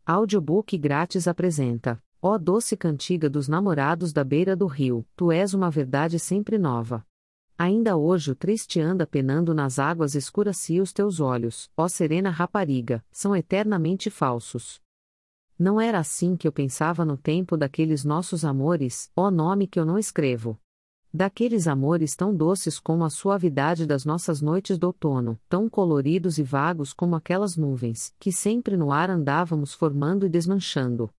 Audiobook grátis apresenta: Ó doce cantiga dos namorados da beira do rio, tu és uma verdade sempre nova. Ainda hoje o triste anda penando nas águas escuras e os teus olhos, ó serena rapariga, são eternamente falsos. Não era assim que eu pensava no tempo daqueles nossos amores, ó nome que eu não escrevo. Daqueles amores tão doces como a suavidade das nossas noites do outono, tão coloridos e vagos como aquelas nuvens, que sempre no ar andávamos formando e desmanchando.